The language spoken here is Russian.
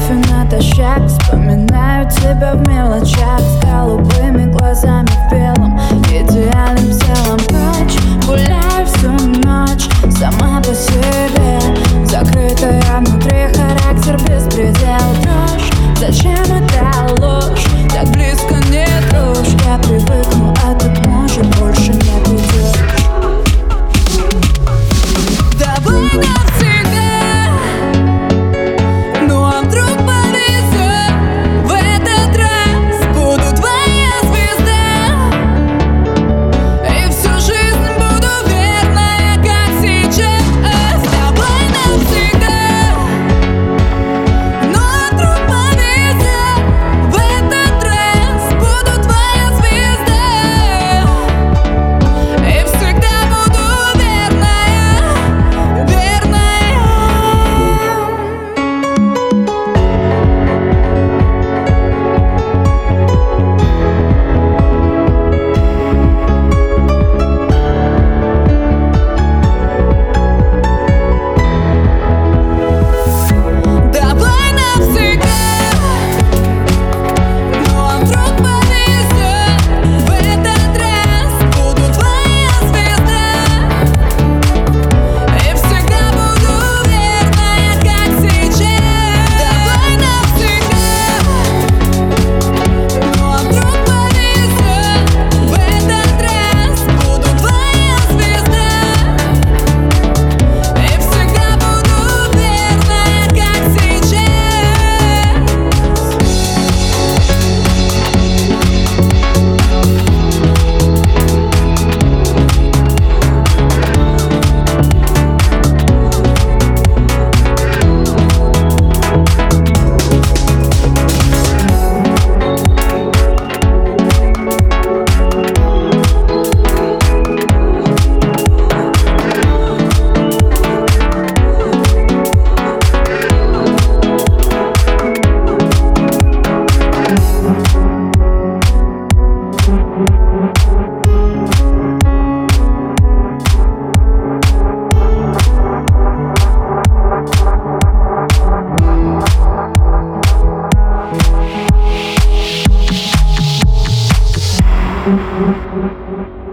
кофе натощак. Вспоминаю тебя в мелочах, с голубыми глазами в белом, идеальным телом. Прочь, гуляю всю ночь, сама по себе, закрытая внутри, характер беспредел. Дрожь, зачем это ложь? Так близко не дрожь. Я привыкну, а тут может больше не придешь. Давай навсегда. Ну а вдруг повезет? В этот раз буду твоя звезда, и всю жизнь буду верная, как сейчас. Давай навсегда. Ну а вдруг повезет? В этот раз буду твоя звезда, и всегда буду верная, верная. Давай навсегда. Ну а вдруг повезет? В этот раз буду твоя звезда, и всегда буду верная, как сейчас. Давай навсегда. Ну а вдруг повезет? В этот раз буду твоя звезда, и всегда буду верная, как сейчас. Thank you.